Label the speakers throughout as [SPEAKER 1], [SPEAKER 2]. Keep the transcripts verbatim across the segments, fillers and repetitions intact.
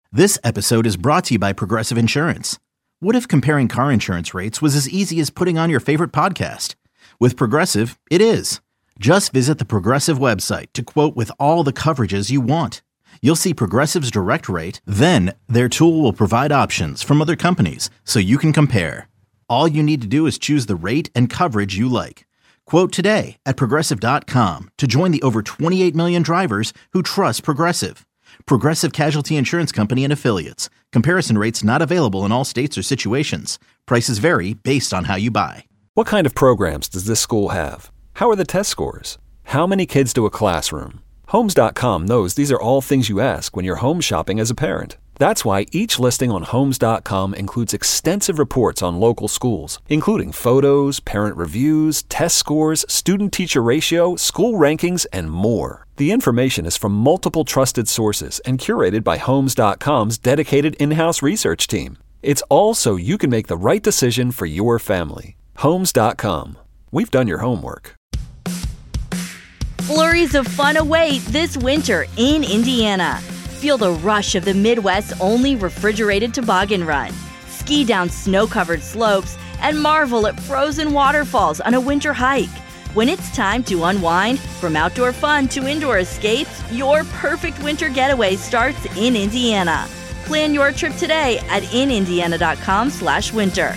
[SPEAKER 1] This episode is brought to you by Progressive Insurance. What if comparing car insurance rates was as easy as putting on your favorite podcast? With Progressive, it is. Just visit the Progressive website to quote with all the coverages you want. You'll see Progressive's direct rate, then their tool will provide options from other companies so you can compare. All you need to do is choose the rate and coverage you like. Quote today at Progressive dot com to join the over twenty-eight million drivers who trust Progressive. Progressive Casualty Insurance Company and Affiliates. Comparison rates not available in all states or situations. Prices vary based on how you buy.
[SPEAKER 2] What kind of programs does this school have? How are the test scores? How many kids do a classroom? Homes dot com knows these are all things you ask when you're home shopping as a parent. That's why each listing on Homes dot com includes extensive reports on local schools, including photos, parent reviews, test scores, student-teacher ratio, school rankings, and more. The information is from multiple trusted sources and curated by Homes dot com's dedicated in-house research team. It's all so you can make the right decision for your family. Homes dot com. We've done your homework.
[SPEAKER 3] Flurries of fun await this winter in Indiana. Feel the rush of the Midwest's only refrigerated toboggan run. Ski down snow-covered slopes and marvel at frozen waterfalls on a winter hike. When it's time to unwind, from outdoor fun to indoor escapes, your perfect winter getaway starts in Indiana. Plan your trip today at in indiana dot com slash winter.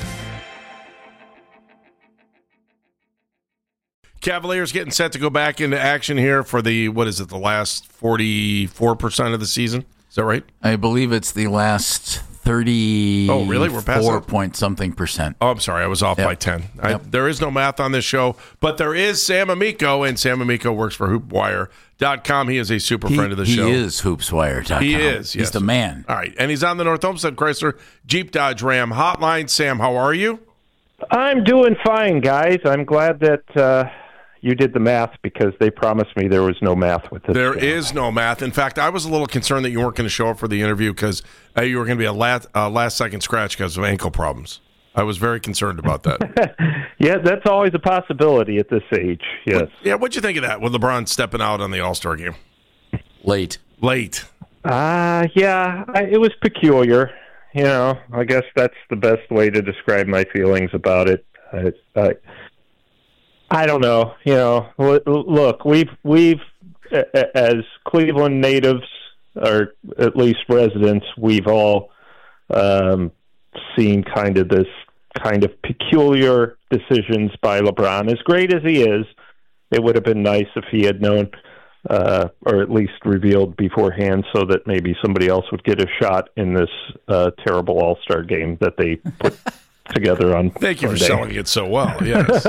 [SPEAKER 4] Cavaliers getting set to go back into action here for the, what is it, the last forty-four percent of the season? Is that right?
[SPEAKER 5] I believe it's the last thirty.
[SPEAKER 4] Oh, really? We're past
[SPEAKER 5] four
[SPEAKER 4] that?
[SPEAKER 5] point something percent.
[SPEAKER 4] Oh, I'm sorry. I was off
[SPEAKER 5] Yep.
[SPEAKER 4] by ten. I,
[SPEAKER 5] Yep.
[SPEAKER 4] there is no math on this show, but there is Sam Amico, and Sam Amico works for hoop wire dot com. He is a super
[SPEAKER 5] He,
[SPEAKER 4] friend of the
[SPEAKER 5] he
[SPEAKER 4] show.
[SPEAKER 5] is hoops wire dot com.
[SPEAKER 4] He is, yes.
[SPEAKER 5] He's the man.
[SPEAKER 4] All right. And he's on the North Homestead Chrysler Jeep Dodge Ram hotline. Sam, how are you?
[SPEAKER 6] I'm doing fine, guys. I'm glad that uh, you did the math because they promised me there was no math with this.
[SPEAKER 4] There
[SPEAKER 6] game.
[SPEAKER 4] is no math. In fact, I was a little concerned that you weren't going to show up for the interview because uh, you were going to be a last, uh, last second scratch because of ankle problems. I was very concerned about that.
[SPEAKER 6] Yeah, that's always a possibility at this age, yes.
[SPEAKER 4] What, yeah, what'd you think of that with LeBron stepping out on the All-Star game?
[SPEAKER 5] Late.
[SPEAKER 4] Late.
[SPEAKER 6] Uh, yeah, I, it was peculiar. You know, I guess that's the best way to describe my feelings about it. I, I, I don't know. You know, look, we've we've as Cleveland natives, or at least residents, we've all um, seen kind of this kind of peculiar decisions by LeBron. As great as he is, it would have been nice if he had known, uh, or at least revealed beforehand, so that maybe somebody else would get a shot in this uh, terrible All-Star game that they put together on
[SPEAKER 4] Thank you
[SPEAKER 6] Sunday.
[SPEAKER 4] for selling it so well. Yes.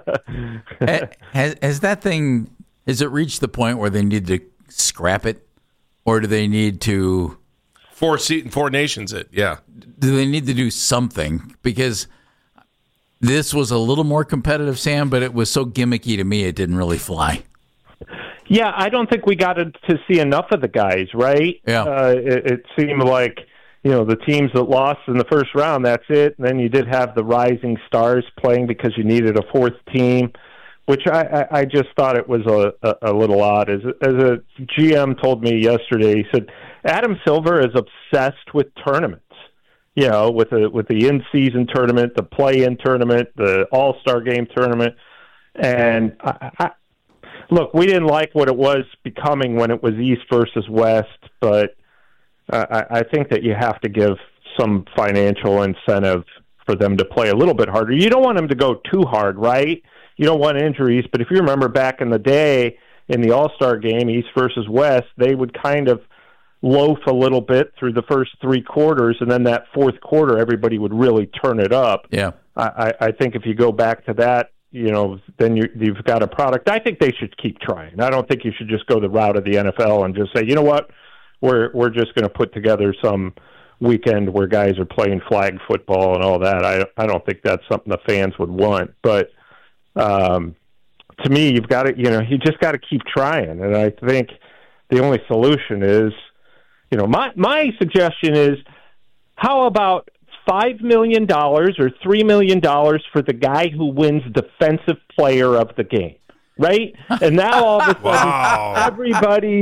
[SPEAKER 5] has, has that thing, has it reached the point where they need to scrap it? Or do they need to...
[SPEAKER 4] Four seat, four nations it, yeah.
[SPEAKER 5] Do they need to do something? Because this was a little more competitive, Sam, but it was so gimmicky to me it didn't really fly.
[SPEAKER 6] Yeah, I don't think we got to see enough of the guys, right?
[SPEAKER 5] Yeah.
[SPEAKER 6] Uh, it, it seemed like, you know, the teams that lost in the first round, that's it. And then you did have the rising stars playing because you needed a fourth team, which I, I, I just thought it was a, a, a little odd. As, as a G M told me yesterday, he said, Adam Silver is obsessed with tournaments. You know, with the with the in-season tournament, the play-in tournament, the All-Star Game tournament, and I, I, look, we didn't like what it was becoming when it was East versus West, but uh, I, I think that you have to give some financial incentive for them to play a little bit harder. You don't want them to go too hard, right? You don't want injuries, but if you remember back in the day in the All-Star Game, East versus West, they would kind of loaf a little bit through the first three quarters, and then that fourth quarter, everybody would really turn it up.
[SPEAKER 5] Yeah,
[SPEAKER 6] I, I think if you go back to that, you know, then you, you've got a product. I think they should keep trying. I don't think you should just go the route of the N F L and just say, you know what, we're we're just going to put together some weekend where guys are playing flag football and all that. I I don't think that's something the fans would want. But um, to me, you've got to, you know, you just got to keep trying. And I think the only solution is, you know, my my suggestion is, how about five million dollars or three million dollars for the guy who wins Defensive Player of the Game, right? And now all of a sudden,
[SPEAKER 4] Wow.
[SPEAKER 6] everybody's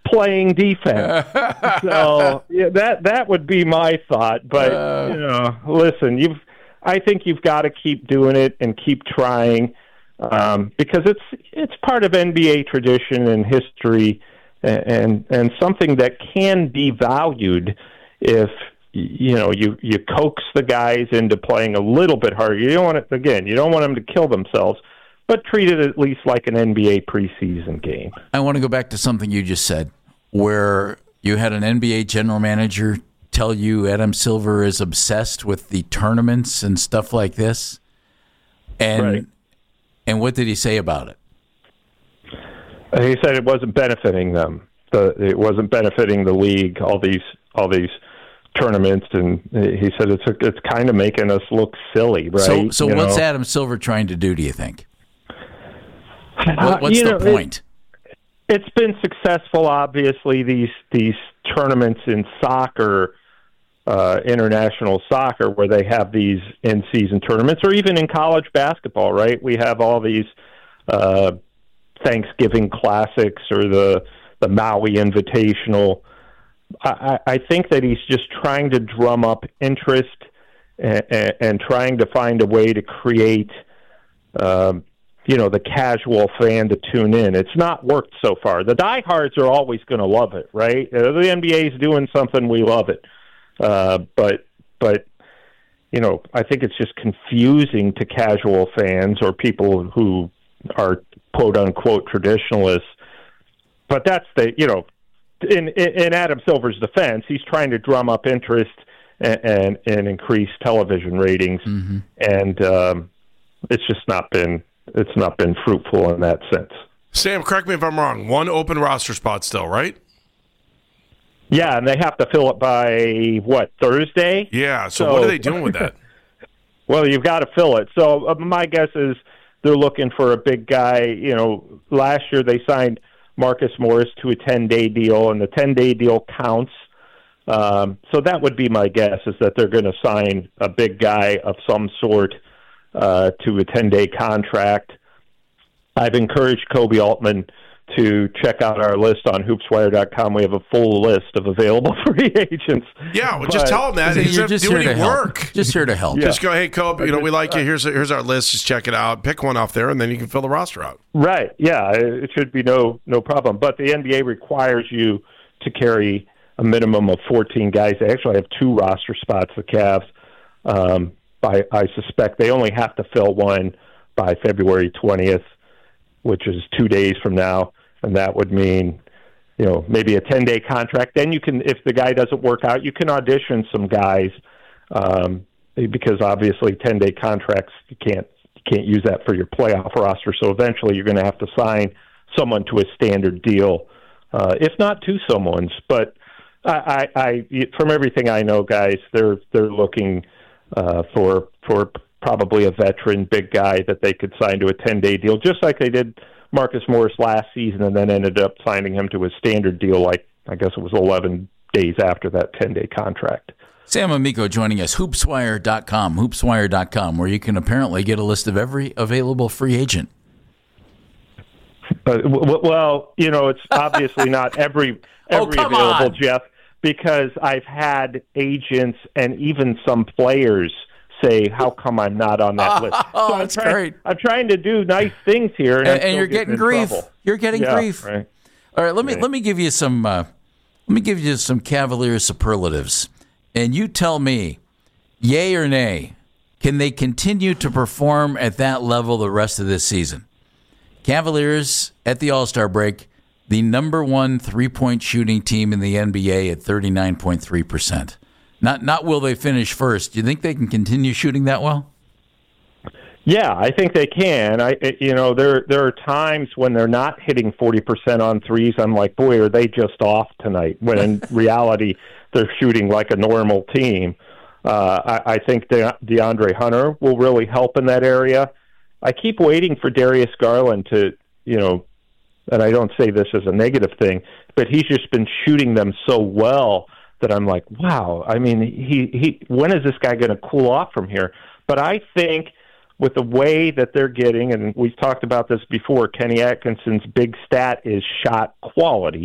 [SPEAKER 6] playing defense. So yeah, that that would be my thought. But uh, you know, listen, you've I think you've got to keep doing it and keep trying um, because it's it's part of N B A tradition and history, and, and and something that can be valued if you know you you coax the guys into playing a little bit harder. You don't want it again. You don't want them to kill themselves, but treat it at least like an N B A preseason game.
[SPEAKER 5] I want to go back to something you just said, where you had an N B A general manager tell you Adam Silver is obsessed with the tournaments and stuff like this. And
[SPEAKER 6] right.
[SPEAKER 5] and what did he say about it?
[SPEAKER 6] He said it wasn't benefiting them. The, it wasn't benefiting the league, all these all these tournaments, and he said it's a, it's kind of making us look silly, right?
[SPEAKER 5] So, so
[SPEAKER 6] you
[SPEAKER 5] what's
[SPEAKER 6] know?
[SPEAKER 5] Adam Silver trying to do, do you think? What, what's
[SPEAKER 6] uh,
[SPEAKER 5] the
[SPEAKER 6] know,
[SPEAKER 5] point?
[SPEAKER 6] It, it's been successful, obviously, these these tournaments in soccer, uh, international soccer, where they have these in-season tournaments, or even in college basketball, right? We have all these uh, Thanksgiving Classics or the, the Maui Invitational. I, I think that he's just trying to drum up interest and, and, and trying to find a way to create um, you know, the casual fan to tune in. It's not worked so far. The diehards are always going to love it, right? Uh, the N B A is doing something, we love it. Uh, but, but you know, I think it's just confusing to casual fans or people who are quote-unquote traditionalists. But that's the, you know, in, in Adam Silver's defense, he's trying to drum up interest and, and, and increase television ratings. Mm-hmm. And um, it's just not been... It's not been fruitful in that sense.
[SPEAKER 4] Sam, correct me if I'm wrong. One open roster spot still, right?
[SPEAKER 6] Yeah, and they have to fill it by, what, Thursday?
[SPEAKER 4] Yeah, so, so what are they doing with that?
[SPEAKER 6] Well, you've got to fill it. So uh, my guess is they're looking for a big guy. You know, last year they signed Marcus Morris to a ten-day deal, and the ten-day deal counts. Um, so that would be my guess, is that they're going to sign a big guy of some sort Uh, to a ten-day contract. I've encouraged Kobe Altman to check out our list on hoops wire dot com. We have a full list of available free agents.
[SPEAKER 4] Yeah, well,
[SPEAKER 6] but,
[SPEAKER 4] just tell him that. He's
[SPEAKER 5] You're
[SPEAKER 4] not
[SPEAKER 5] just
[SPEAKER 4] doing
[SPEAKER 5] here
[SPEAKER 4] any
[SPEAKER 5] to
[SPEAKER 4] work.
[SPEAKER 5] Help. Just here to help.
[SPEAKER 4] Yeah. Just go, hey, Kobe, you know, we like you. Here's here's our list. Just check it out. Pick one off there, and then you can fill the roster out.
[SPEAKER 6] Right, yeah, it should be no no problem. But the N B A requires you to carry a minimum of fourteen guys. They actually have two roster spots, the Cavs. Um I, I suspect they only have to fill one by February twentieth, which is two days from now, and that would mean, you know, maybe a ten-day contract. Then you can, if the guy doesn't work out, you can audition some guys, um, because obviously ten-day contracts, you can't you can't use that for your playoff roster. So eventually you're going to have to sign someone to a standard deal, uh, if not two someone's. But I, I, I, from everything I know, guys, they're they're looking Uh, for for probably a veteran big guy that they could sign to a ten-day deal, just like they did Marcus Morris last season, and then ended up signing him to a standard deal, like I guess it was eleven days after that ten-day contract.
[SPEAKER 5] Sam Amico joining us, hoops wire dot com, hoops wire dot com, where you can apparently get a list of every available free agent.
[SPEAKER 6] Uh, w- well, you know, it's obviously not every every
[SPEAKER 5] oh,
[SPEAKER 6] available,
[SPEAKER 5] on.
[SPEAKER 6] Jeff, because I've had agents and even some players say, "How come I'm not on that list?"
[SPEAKER 5] Oh,
[SPEAKER 6] so
[SPEAKER 5] that's
[SPEAKER 6] I'm trying,
[SPEAKER 5] great.
[SPEAKER 6] I'm trying to do nice things here, and,
[SPEAKER 5] and,
[SPEAKER 6] and
[SPEAKER 5] you're getting grief.
[SPEAKER 6] Trouble.
[SPEAKER 5] You're getting
[SPEAKER 6] yeah,
[SPEAKER 5] grief.
[SPEAKER 6] Right.
[SPEAKER 5] All right, let me
[SPEAKER 6] right.
[SPEAKER 5] let me give you some uh, let me give you some Cavalier superlatives, and you tell me, yay or nay, can they continue to perform at that level the rest of this season? Cavaliers at the All-Star break, the number one three-point shooting team in the N B A at thirty-nine point three percent. Not not will they finish first. Do you think they can continue shooting that well?
[SPEAKER 6] Yeah, I think they can. I, you know, there there are times when they're not hitting forty percent on threes. I'm like, boy, are they just off tonight? When in reality, they're shooting like a normal team. Uh, I, I think De- DeAndre Hunter will really help in that area. I keep waiting for Darius Garland to, you know, and I don't say this as a negative thing, but he's just been shooting them so well that I'm like, wow. I mean, he, he when is this guy going to cool off from here? But I think with the way that they're getting, and we've talked about this before, Kenny Atkinson's big stat is shot quality,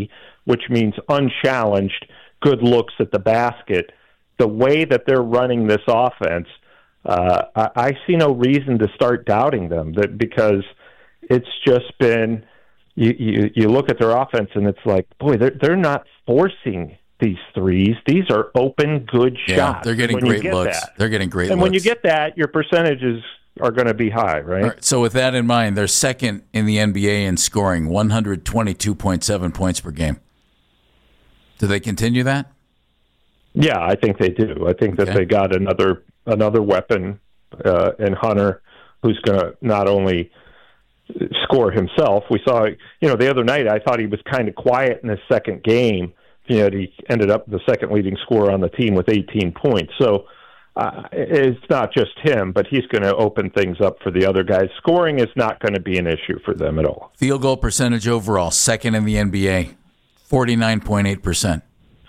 [SPEAKER 6] which means unchallenged, good looks at the basket. The way that they're running this offense, uh, I, I see no reason to start doubting them that because it's just been you, you, you look at their offense and it's like, boy, they're, they're not forcing these threes. These are open, good
[SPEAKER 5] yeah,
[SPEAKER 6] shots.
[SPEAKER 5] They're getting great looks. That, they're getting great
[SPEAKER 6] and
[SPEAKER 5] looks.
[SPEAKER 6] And when you get that, your percentages are going to be high, right?
[SPEAKER 5] right? So with that in mind, they're second in the N B A in scoring, one hundred twenty-two point seven points per game. Do they continue that?
[SPEAKER 6] Yeah, I think they do. I think that
[SPEAKER 5] okay.
[SPEAKER 6] they got another another weapon uh, in Hunter, who's going to not only score himself. We saw, you know, the other night I thought he was kind of quiet in his second game. You know, he ended up the second leading scorer on the team with eighteen points. So uh, it's not just him, but he's going to open things up for the other guys. Scoring is not going to be an issue for them at all.
[SPEAKER 5] Field goal percentage overall, second in the N B A, forty-nine point eight percent.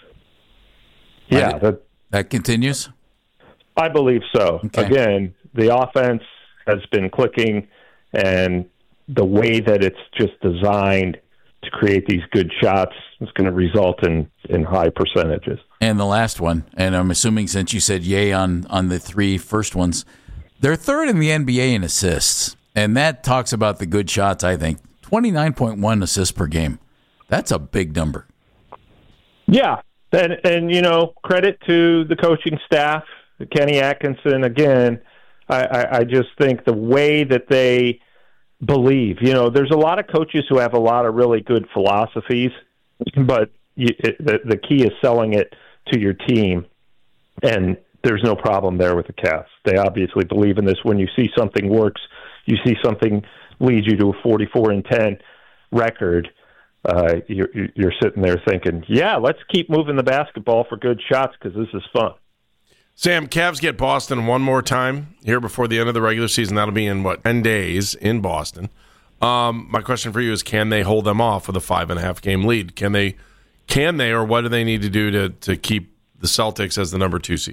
[SPEAKER 6] Yeah. That,
[SPEAKER 5] that continues?
[SPEAKER 6] I believe so.
[SPEAKER 5] Okay.
[SPEAKER 6] Again, the offense has been clicking, and the way that it's just designed to create these good shots is going to result in, in high percentages.
[SPEAKER 5] And the last one, and I'm assuming since you said yay on, on the three first ones, they're third in the N B A in assists. And that talks about the good shots, I think. twenty-nine point one assists per game. That's a big number.
[SPEAKER 6] Yeah. And, and you know, credit to the coaching staff, Kenny Atkinson. Again, I, I, I just think the way that they believe, you know, there's a lot of coaches who have a lot of really good philosophies, but you, it, the, the key is selling it to your team, and there's no problem there with the Cavs. They obviously believe in this. When you see something works, you see something leads you to a forty-four and ten record, uh, you're, you're sitting there thinking, yeah, let's keep moving the basketball for good shots because this is fun.
[SPEAKER 4] Sam, Cavs get Boston one more time here before the end of the regular season. That'll be in, what, ten days in Boston. Um, my question for you is, can they hold them off with a five and a half game lead? Can they, can they, or what do they need to do to, to keep the Celtics as the number two seed?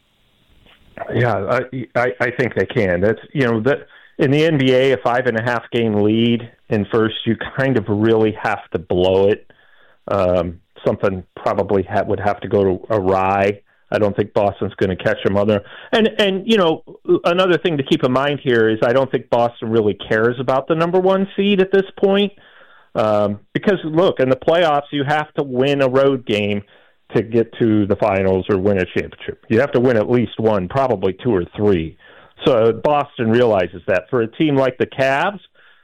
[SPEAKER 6] Yeah, I, I, I think they can. That's, you know, that in the N B A, a five and a half game lead in first, you kind of really have to blow it. Um, something probably ha- would have to go to awry. I don't think Boston's going to catch them other. And, and, you know, another thing to keep in mind here is I don't think Boston really cares about the number one seed at this point. Um, because, look, in the playoffs, you have to win a road game to get to the finals or win a championship. You have to win at least one, probably two or three. So Boston realizes that. For a team like the Cavs,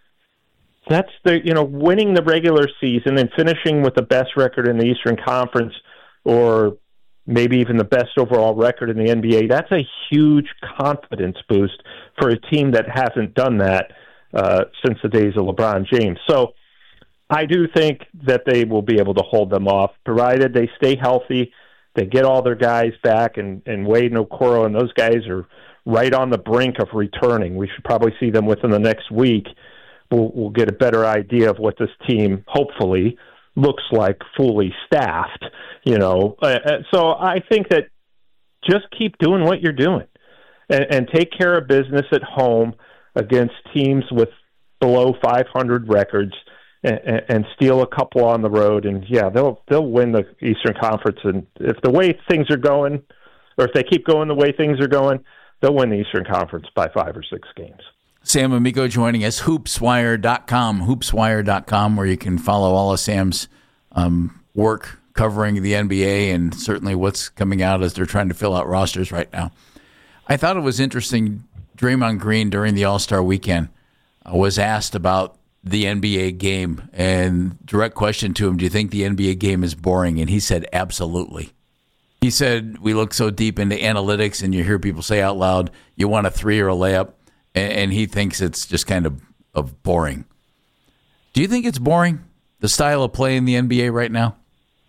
[SPEAKER 6] that's the, you know, winning the regular season and finishing with the best record in the Eastern Conference, or maybe even the best overall record in the N B A, that's a huge confidence boost for a team that hasn't done that uh, since the days of LeBron James. So I do think that they will be able to hold them off, provided they stay healthy, they get all their guys back, and, and Wade and Okoro and those guys are right on the brink of returning. We should probably see them within the next week. We'll, we'll get a better idea of what this team, hopefully, looks like fully staffed, you know. Uh, so I think that just keep doing what you're doing and, and take care of business at home against teams with below five hundred records, and, and steal a couple on the road. And yeah, they'll they'll win the Eastern Conference. And if the way things are going, or if they keep going the way things are going, they'll win the Eastern Conference by five or six games.
[SPEAKER 5] Sam Amico joining us, hoopswire dot com, hoopswire dot com, where you can follow all of Sam's um, work covering the N B A and certainly what's coming out as they're trying to fill out rosters right now. I thought it was interesting, Draymond Green during the All-Star weekend uh, was asked about the N B A game, and direct question to him, do you think the N B A game is boring? And he said, absolutely. He said, we look so deep into analytics, and you hear people say out loud, you want a three or a layup, and, and he thinks it's just kind of, of boring. Do you think it's boring, the style of play in the N B A right now?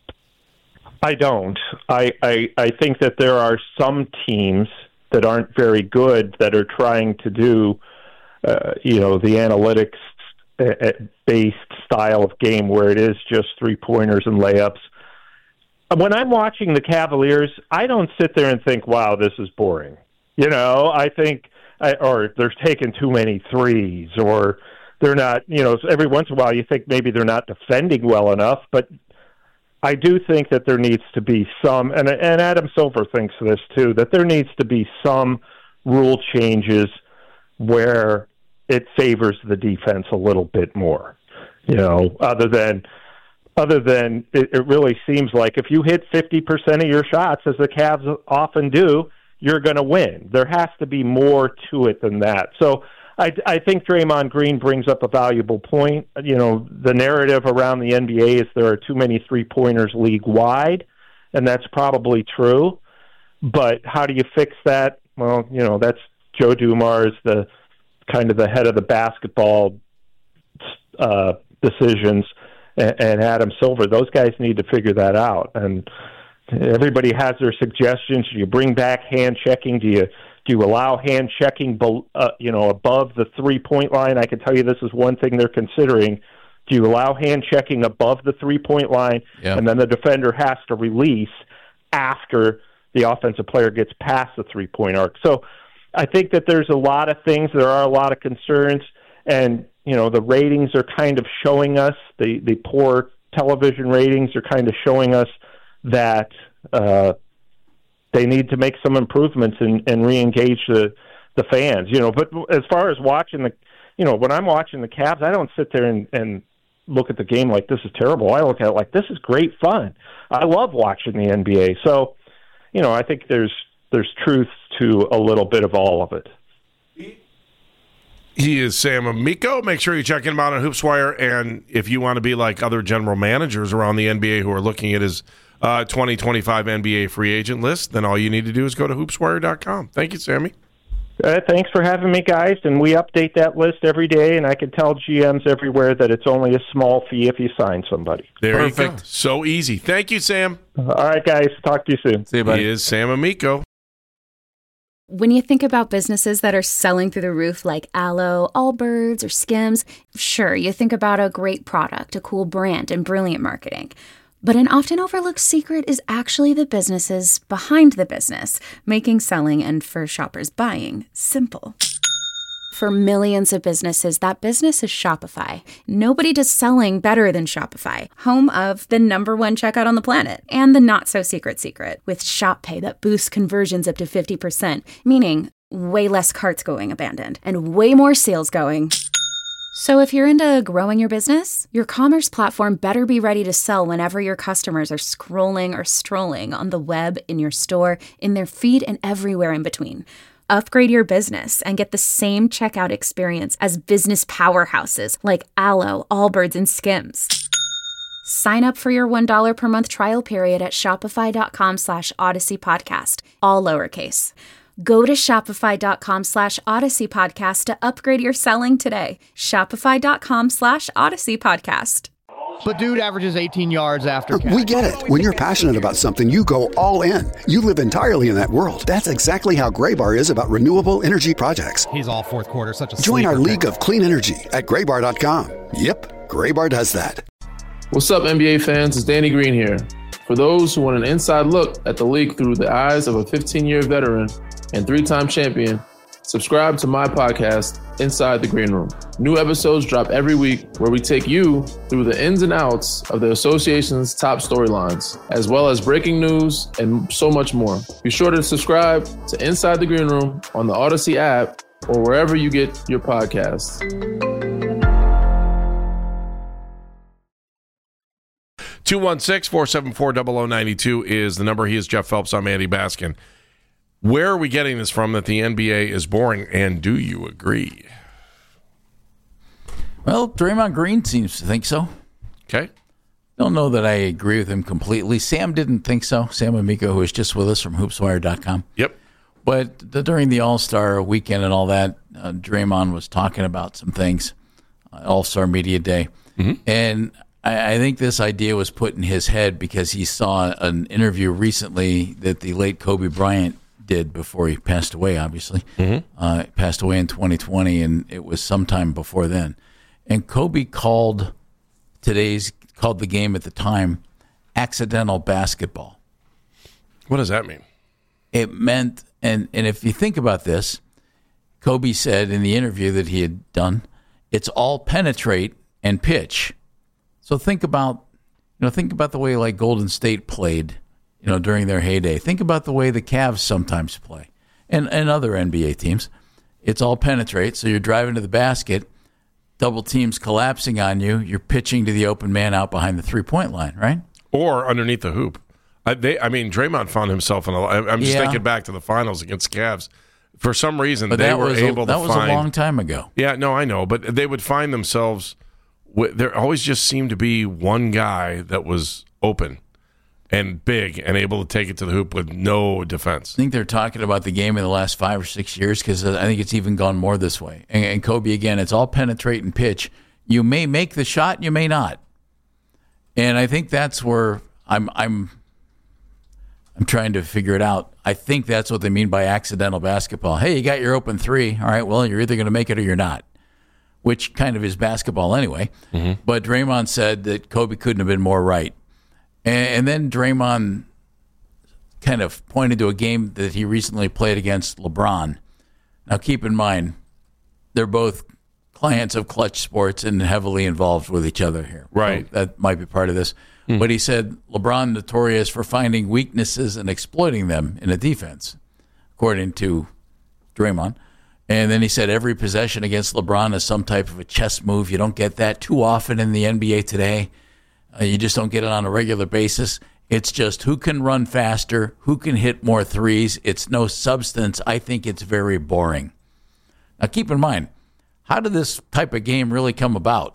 [SPEAKER 6] I don't. I, I, I think that there are some teams that aren't very good that are trying to do, uh, you know, the analytics based style of game where it is just three-pointers and layups. When I'm watching the Cavaliers, I don't sit there and think, wow, this is boring. You know, I think, or they're taking too many threes, or they're not, you know, every once in a while you think maybe they're not defending well enough, but I do think that there needs to be some, and, and Adam Silver thinks this too, that there needs to be some rule changes where it favors the defense a little bit more. You know, other than other than it, it really seems like if you hit fifty percent of your shots, as the Cavs often do, you're going to win. There has to be more to it than that. So I, I think Draymond Green brings up a valuable point. You know, the narrative around the N B A is there are too many three-pointers league-wide, and that's probably true. But how do you fix that? Well, you know, that's Joe Dumars, the kind of the head of the basketball uh, decisions, and, and Adam Silver. Those guys need to figure that out. And everybody has their suggestions. Do you bring back hand checking? Do you do you allow hand checking, uh, you know, above the three point line? I can tell you this is one thing they're considering. Do you allow hand checking above the three point line, yeah. and then the defender has to release after the offensive player gets past the three point arc? So I think that there's a lot of things. There are a lot of concerns, and you know, the ratings are kind of showing us the the poor television ratings are kind of showing us that uh, they need to make some improvements and, and re-engage the, the fans, you know. But as far as watching the, you know, when I'm watching the Cavs, I don't sit there and, and look at the game like this is terrible. I look at it like this is great fun. I love watching the N B A. So, you know, I think there's there's truth to a little bit of all of it.
[SPEAKER 4] He is Sam Amico. Make sure you check him out on HoopsWire. And if you want to be like other general managers around the N B A who are looking at his uh, twenty twenty-five N B A free agent list, then all you need to do is go to hoops wire dot com. Thank you, Sammy.
[SPEAKER 6] Uh, thanks for having me, guys. And we update that list every day, and I can tell G Ms everywhere that it's only a small fee if you sign somebody.
[SPEAKER 4] There Perfect. You go. So easy. Thank you, Sam.
[SPEAKER 6] All right, guys. Talk to you soon.
[SPEAKER 5] See you, buddy.
[SPEAKER 4] He is Sam Amico.
[SPEAKER 7] When you think about businesses that are selling through the roof like Aloe, Allbirds, or Skims, sure, you think about a great product, a cool brand, and brilliant marketing. But an often overlooked secret is actually the businesses behind the business, making selling and for shoppers buying simple. For millions of businesses, that business is Shopify. Nobody does selling better than Shopify, home of the number one checkout on the planet and the not-so-secret secret with Shop Pay that boosts conversions up to fifty percent, meaning way less carts going abandoned and way more sales going. So if you're into growing your business, your commerce platform better be ready to sell whenever your customers are scrolling or strolling on the web, in your store, in their feed, and everywhere in between. Upgrade your business and get the same checkout experience as business powerhouses like Aloe, Allbirds, and Skims. Sign up for your one dollar per month trial period at shopify.com slash Odyssey Podcast, all lowercase. Go to shopify.com slash Odyssey Podcast to upgrade your selling today. Shopify.com slash Odyssey Podcast.
[SPEAKER 8] But dude averages eighteen yards after catch.
[SPEAKER 9] We get it. When you're passionate about something, you go all in. You live entirely in that world. That's exactly how Graybar is about renewable energy projects.
[SPEAKER 8] He's all fourth quarter, such a
[SPEAKER 9] Join our
[SPEAKER 8] pick.
[SPEAKER 9] league of clean energy at graybar dot com. Yep, Graybar does that.
[SPEAKER 10] What's up, N B A fans? It's Danny Green here. For those who want an inside look at the league through the eyes of a fifteen-year veteran and three-time champion, subscribe to my podcast, Inside the Green Room. New episodes drop every week where we take you through the ins and outs of the association's top storylines, as well as breaking news and so much more. Be sure to subscribe to Inside the Green Room on the Odyssey app or wherever you get your podcasts.
[SPEAKER 4] two one six, four seven four, zero zero nine two is the number. He is Jeff Phelps. I'm Andy Baskin. Where are we getting this from that the N B A is boring, and do you agree?
[SPEAKER 5] Well, Draymond Green seems to think so.
[SPEAKER 4] Okay.
[SPEAKER 5] Don't know that I agree with him completely. Sam didn't think so. Sam Amico, who is just with us from hoops wire dot com.
[SPEAKER 4] Yep.
[SPEAKER 5] But the, during the All-Star weekend and all that, uh, Draymond was talking about some things, uh, All-Star Media Day. Mm-hmm. And I, I think this idea was put in his head because he saw an interview recently that the late Kobe Bryant did before he passed away, obviously. Mm-hmm. Uh, passed away in twenty twenty, and it was sometime before then. And Kobe called today's called the game at the time accidental basketball.
[SPEAKER 4] What does that mean?
[SPEAKER 5] It meant, and, and if you think about this, Kobe said in the interview that he had done, it's all penetrate and pitch. So think about You know, think about the way like Golden State played, you know, during their heyday. Think about the way the Cavs sometimes play, and and other N B A teams. It's all penetrate, so you're driving to the basket, double teams collapsing on you. You're pitching to the open man out behind the three point line, right?
[SPEAKER 4] Or underneath the hoop. I, they, I mean, Draymond found himself in a. I'm just
[SPEAKER 5] Yeah.
[SPEAKER 4] thinking back to the finals against Cavs. For some reason,
[SPEAKER 5] But
[SPEAKER 4] they
[SPEAKER 5] that
[SPEAKER 4] were
[SPEAKER 5] was a,
[SPEAKER 4] able
[SPEAKER 5] that
[SPEAKER 4] to
[SPEAKER 5] was
[SPEAKER 4] find.
[SPEAKER 5] a long time ago.
[SPEAKER 4] Yeah, no, I know, but they would find themselves. With, there always just seemed to be one guy that was open and big and able to take it to the hoop with no defense.
[SPEAKER 5] I think they're talking about the game in the last five or six years because I think it's even gone more this way. And, and Kobe, again, it's all penetrate and pitch. You may make the shot, you may not. And I think that's where I'm I'm I'm trying to figure it out. I think that's what they mean by accidental basketball. Hey, you got your open three. All right, well, you're either going to make it or you're not, which kind of is basketball anyway. Mm-hmm. But Draymond said that Kobe couldn't have been more right. And, and then Draymond kind of pointed to a game that he recently played against LeBron. Now, keep in mind, they're both clients of Clutch Sports and heavily involved with each other here.
[SPEAKER 4] Right.
[SPEAKER 5] So that might be part of this. Mm. But he said LeBron notorious for finding weaknesses and exploiting them in a defense, according to Draymond. And then he said every possession against LeBron is some type of a chess move. You don't get that too often in the N B A today. Uh, you just don't get it on a regular basis. It's just who can run faster, who can hit more threes. It's no substance. I think it's very boring. Now, keep in mind, how did this type of game really come about?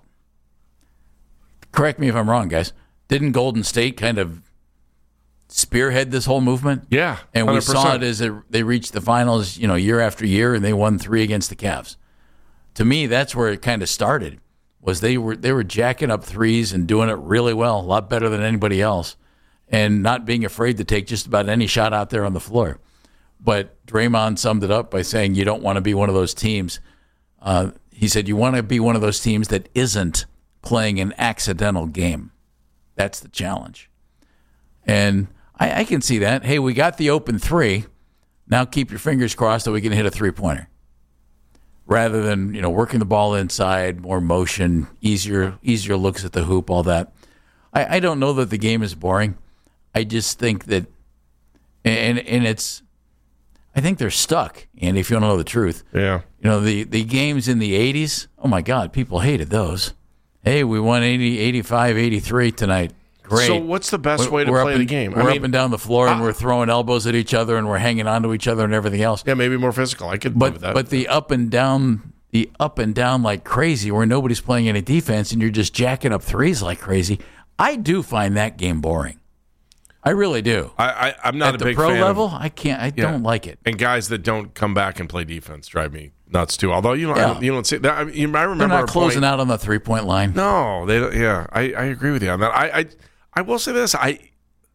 [SPEAKER 5] Correct me if I'm wrong, guys. Didn't Golden State kind of spearhead this whole movement?
[SPEAKER 4] Yeah,
[SPEAKER 5] and we
[SPEAKER 4] one hundred percent.
[SPEAKER 5] saw it as it, they reached the finals, you know, year after year, and they won three against the Cavs. To me, that's where it kind of started. Was they were they were jacking up threes and doing it really well, a lot better than anybody else, and not being afraid to take just about any shot out there on the floor. But Draymond summed it up by saying you don't want to be one of those teams. Uh, he said you want to be one of those teams that isn't playing an accidental game. That's the challenge. And I, I can see that. Hey, we got the open three. Now keep your fingers crossed that we can hit a three-pointer. Rather than, you know, working the ball inside, more motion, easier easier looks at the hoop, all that. I, I don't know that the game is boring. I just think that, and and it's, I think they're stuck, Andy, if you want to know the truth.
[SPEAKER 4] Yeah.
[SPEAKER 5] You know, the, the games in the eighties, oh, my God, people hated those. Hey, we won eighty, eighty-five, eighty-three tonight. Great.
[SPEAKER 4] So what's the best way to
[SPEAKER 5] we're
[SPEAKER 4] play
[SPEAKER 5] up
[SPEAKER 4] the
[SPEAKER 5] and,
[SPEAKER 4] game?
[SPEAKER 5] We're
[SPEAKER 4] I mean,
[SPEAKER 5] up and down the floor, and
[SPEAKER 4] uh,
[SPEAKER 5] we're throwing elbows at each other, and we're hanging onto each other and everything else.
[SPEAKER 4] Yeah, maybe more physical. I could live
[SPEAKER 5] But
[SPEAKER 4] with that.
[SPEAKER 5] but the up and down, the up and down like crazy, where nobody's playing any defense, and you're just jacking up threes like crazy. I do find that game boring. I really do.
[SPEAKER 4] I, I, I'm not
[SPEAKER 5] At
[SPEAKER 4] a
[SPEAKER 5] the
[SPEAKER 4] big
[SPEAKER 5] pro
[SPEAKER 4] fan
[SPEAKER 5] level,
[SPEAKER 4] of,
[SPEAKER 5] I can't. I
[SPEAKER 4] Yeah.
[SPEAKER 5] don't like it.
[SPEAKER 4] And guys that don't come back and play defense drive me nuts too. Although you know,
[SPEAKER 5] Yeah.
[SPEAKER 4] I don't, you don't see that. I, mean, I remember
[SPEAKER 5] They're not
[SPEAKER 4] a
[SPEAKER 5] closing
[SPEAKER 4] point,
[SPEAKER 5] out on the three point line.
[SPEAKER 4] No, they. don't- Yeah, I, I agree with you on that. I, I I will say this. I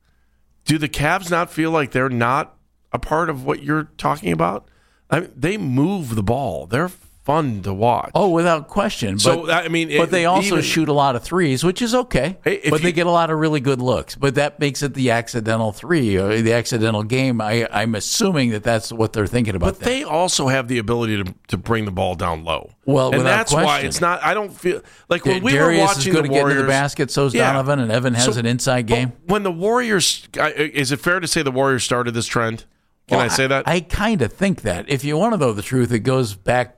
[SPEAKER 4] do the Cavs not feel like they're not a part of what you're talking about? I mean, they move the ball. They're fun to watch.
[SPEAKER 5] Oh, without question. But,
[SPEAKER 4] So, I mean,
[SPEAKER 5] but
[SPEAKER 4] it-
[SPEAKER 5] they also
[SPEAKER 4] even-
[SPEAKER 5] shoot a lot of threes, which is okay.
[SPEAKER 4] Hey, if
[SPEAKER 5] but they
[SPEAKER 4] you-
[SPEAKER 5] get a lot of really good looks. But that makes it the accidental three, or the accidental game. I, I'm assuming that that's what they're thinking about.
[SPEAKER 4] But
[SPEAKER 5] that.
[SPEAKER 4] they also have the ability to, to bring the ball down low.
[SPEAKER 5] Well,
[SPEAKER 4] and
[SPEAKER 5] without
[SPEAKER 4] that's why
[SPEAKER 5] question.
[SPEAKER 4] it's not. I don't feel like when we
[SPEAKER 5] Darius
[SPEAKER 4] were watching
[SPEAKER 5] is good
[SPEAKER 4] the
[SPEAKER 5] at getting to
[SPEAKER 4] Warriors.
[SPEAKER 5] the basket. So's
[SPEAKER 4] Yeah.
[SPEAKER 5] Donovan, and Evan has
[SPEAKER 4] So-
[SPEAKER 5] an inside
[SPEAKER 4] but
[SPEAKER 5] game.
[SPEAKER 4] When the Warriors, I- is it fair to say the Warriors started this trend? Can
[SPEAKER 5] Well,
[SPEAKER 4] I say that?
[SPEAKER 5] I, I kind of think that. If you want to know the truth, it goes back,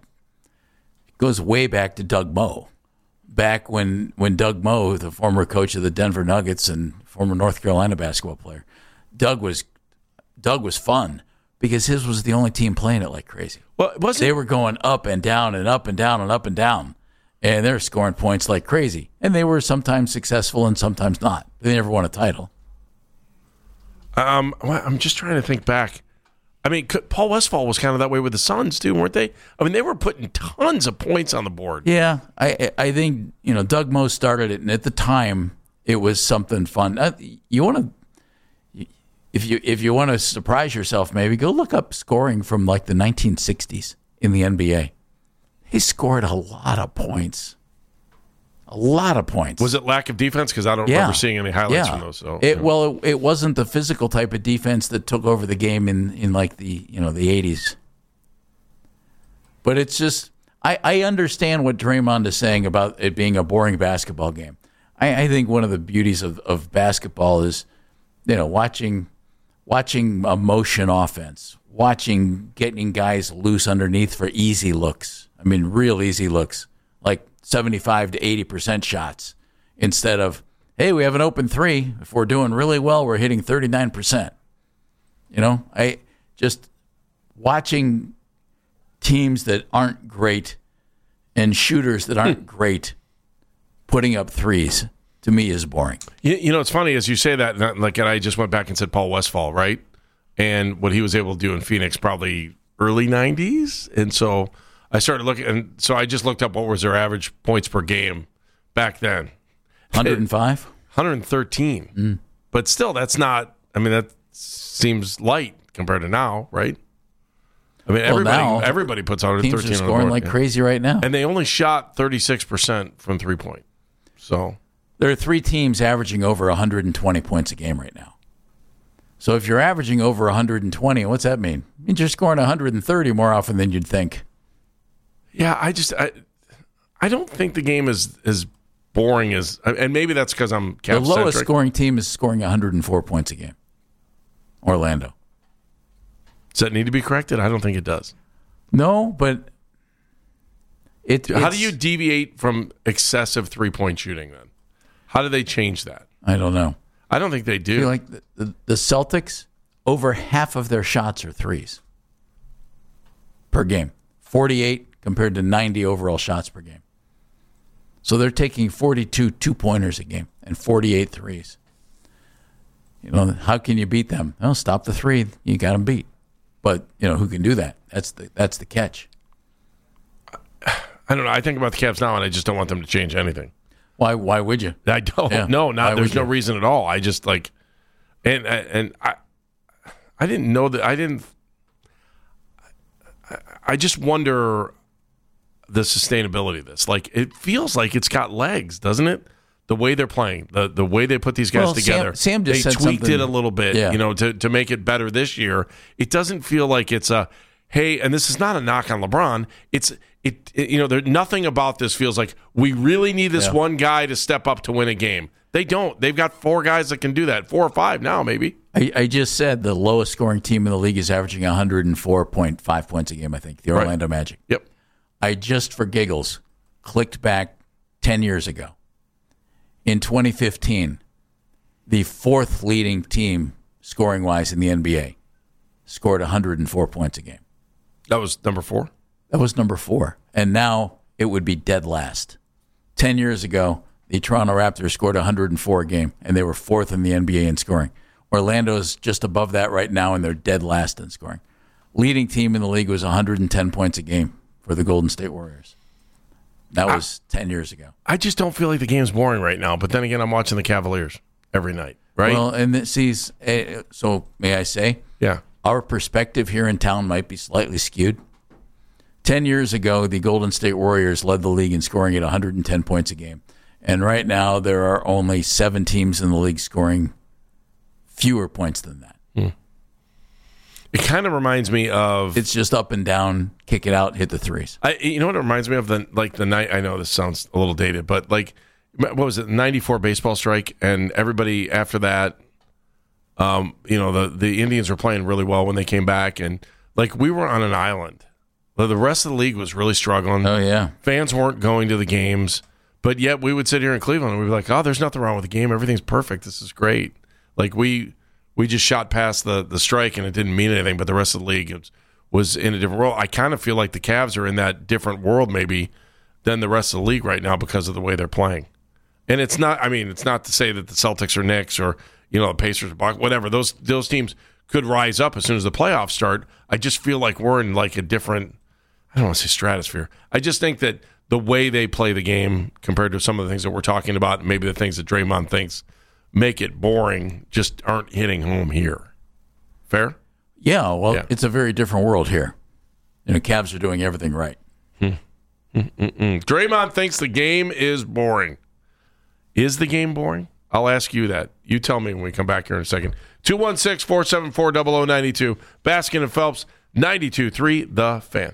[SPEAKER 5] goes way back to Doug Moe. Back when, when Doug Moe, the former coach of the Denver Nuggets and former North Carolina basketball player, Doug was Doug was fun because his was the only team playing it like crazy.
[SPEAKER 4] Well, it wasn't-
[SPEAKER 5] they were going up and down and up and down and up and down, and they're scoring points like crazy. And they were sometimes successful and sometimes not. They never won a title.
[SPEAKER 4] Um, well, I'm just trying to think back. I mean, could- Paul Westphal was kind of that way with the Suns too, weren't they? I mean, they were putting tons of points on the board.
[SPEAKER 5] Yeah, I I think you know Doug Moe started it, and at the time it was something fun. Uh, you want to, if you if you want to surprise yourself, maybe go look up scoring from like the nineteen sixties in the N B A. He scored a lot of points, a lot of points.
[SPEAKER 4] Was it lack of defense? Because I don't
[SPEAKER 5] Yeah.
[SPEAKER 4] remember seeing any highlights
[SPEAKER 5] yeah.
[SPEAKER 4] from those. So
[SPEAKER 5] it
[SPEAKER 4] yeah.
[SPEAKER 5] well, it, it wasn't the physical type of defense that took over the game in, in like the you know the eighties. But it's just I, I understand what Draymond is saying about it being a boring basketball game. I, I think one of the beauties of, of basketball is, you know, watching watching a motion offense, watching getting guys loose underneath for easy looks. I mean, real easy looks, like seventy-five to eighty percent shots, instead of, hey, we have an open three. If we're doing really well, we're hitting thirty-nine percent. You know, I just watching teams that aren't great and shooters that aren't great putting up threes, to me, is boring.
[SPEAKER 4] You, you know, it's funny as you say that, like, and I just went back and said Paul Westphal, right? And what he was able to do in Phoenix probably early nineties. And so I started looking, and so I just looked up what was their average points per game back then.
[SPEAKER 5] one hundred five?
[SPEAKER 4] one hundred thirteen.
[SPEAKER 5] Mm.
[SPEAKER 4] But still, that's not, I mean, that seems light compared to now, right? I mean,
[SPEAKER 5] well,
[SPEAKER 4] everybody
[SPEAKER 5] now,
[SPEAKER 4] everybody puts one hundred thirteen
[SPEAKER 5] teams are
[SPEAKER 4] on the
[SPEAKER 5] scoring
[SPEAKER 4] board,
[SPEAKER 5] like
[SPEAKER 4] yeah.
[SPEAKER 5] crazy right now.
[SPEAKER 4] And they only shot thirty-six percent from three-point. So
[SPEAKER 5] there are three teams averaging over one hundred twenty points a game right now. So if you're averaging over one hundred twenty, what's that mean? It means you're scoring one hundred thirty more often than you'd think.
[SPEAKER 4] Yeah, I just I, I don't think the game is as boring as, and maybe that's because I'm
[SPEAKER 5] The lowest
[SPEAKER 4] Cavs-centric.
[SPEAKER 5] scoring team is scoring one hundred four points a game. Orlando.
[SPEAKER 4] Does that need to be corrected? I don't think it does.
[SPEAKER 5] No, but it.
[SPEAKER 4] How
[SPEAKER 5] it's-
[SPEAKER 4] do you deviate from excessive three-point shooting then? How do they change that?
[SPEAKER 5] I don't know.
[SPEAKER 4] I don't think they
[SPEAKER 5] I
[SPEAKER 4] do.
[SPEAKER 5] feel like the, the, the Celtics, over half of their shots are threes per game. forty-eight compared to ninety overall shots per game. So they're taking forty-two two-pointers a game and forty-eight threes. You know, how can you beat them? Well, stop the three. You got them beat. But, you know, who can do that? That's the that's the catch.
[SPEAKER 4] I don't know. I think about the Cavs now, and I just don't want them to change anything.
[SPEAKER 5] Why Why would you?
[SPEAKER 4] I don't.
[SPEAKER 5] Yeah.
[SPEAKER 4] No,
[SPEAKER 5] Why
[SPEAKER 4] not. There's
[SPEAKER 5] would
[SPEAKER 4] no
[SPEAKER 5] you?
[SPEAKER 4] reason at all. I just like, and and I, I didn't know that. I didn't. I, I just wonder the sustainability of this. Like, it feels like it's got legs, doesn't it? The way they're playing, the the way they put these guys
[SPEAKER 5] Well,
[SPEAKER 4] together.
[SPEAKER 5] Sam- Sam just
[SPEAKER 4] they
[SPEAKER 5] said
[SPEAKER 4] tweaked
[SPEAKER 5] something-
[SPEAKER 4] it a little bit,
[SPEAKER 5] Yeah.
[SPEAKER 4] you know, to to make it better this year. It doesn't feel like it's a hey, and this is not a knock on LeBron. It's it, it you know, there nothing about this feels like we really need this
[SPEAKER 5] Yeah.
[SPEAKER 4] one guy to step up to win a game. They don't. They've got four guys that can do that, four or five now, maybe.
[SPEAKER 5] I, I just said the lowest scoring team in the league is averaging one hundred four point five points a game, I think, the
[SPEAKER 4] Right.
[SPEAKER 5] Orlando Magic.
[SPEAKER 4] Yep.
[SPEAKER 5] I just, for giggles, clicked back ten years ago. In twenty fifteen, the fourth leading team scoring-wise in the N B A scored one hundred four points a game.
[SPEAKER 4] That was number four.
[SPEAKER 5] That was number four. And now it would be dead last. Ten years ago, the Toronto Raptors scored one hundred four a game, and they were fourth in the N B A in scoring. Orlando's just above that right now, and they're dead last in scoring. Leading team in the league was one hundred ten points a game for the Golden State Warriors. That was I, ten years ago.
[SPEAKER 4] I just don't feel like the game's boring right now. But then again, I'm watching the Cavaliers every night, right?
[SPEAKER 5] Well, and this is, uh, so may I say,
[SPEAKER 4] yeah,
[SPEAKER 5] our perspective here in town might be slightly skewed. Ten years ago, the Golden State Warriors led the league in scoring at one hundred ten points a game. And right now, there are only seven teams in the league scoring fewer points than that.
[SPEAKER 4] Hmm. It kind of reminds me of
[SPEAKER 5] it's just up and down, kick it out, hit the threes.
[SPEAKER 4] I, you know what it reminds me of? The like the night. I know this sounds a little dated, but like what was it? ninety-four baseball strike, and everybody after that, um, you know, the the Indians were playing really well when they came back, and like we were on an island. The rest of the league was really struggling.
[SPEAKER 5] Oh yeah,
[SPEAKER 4] fans weren't going to the games, but yet we would sit here in Cleveland and we'd be like, "Oh, there's nothing wrong with the game. Everything's perfect. This is great." Like we. We just shot past the, the strike, and it didn't mean anything, but the rest of the league was, was in a different world. I kind of feel like the Cavs are in that different world maybe than the rest of the league right now because of the way they're playing. And it's not, I mean, it's not to say that the Celtics or Knicks or, you know, the Pacers or Bucks, whatever, those those teams could rise up as soon as the playoffs start. I just feel like we're in like a different, I don't want to say stratosphere. I just think that the way they play the game compared to some of the things that we're talking about, maybe the things that Draymond thinks make it boring, just aren't hitting home here. Fair?
[SPEAKER 5] Yeah, well,
[SPEAKER 4] Yeah.
[SPEAKER 5] it's a very different world here. You know, Cavs are doing everything right.
[SPEAKER 4] Hmm. Mm-mm-mm. Draymond thinks the game is boring. Is the game boring? I'll ask you that. You tell me when we come back here in a second. two one six, four seven four, zero zero nine two. Baskin and Phelps, ninety-two point three The Fan.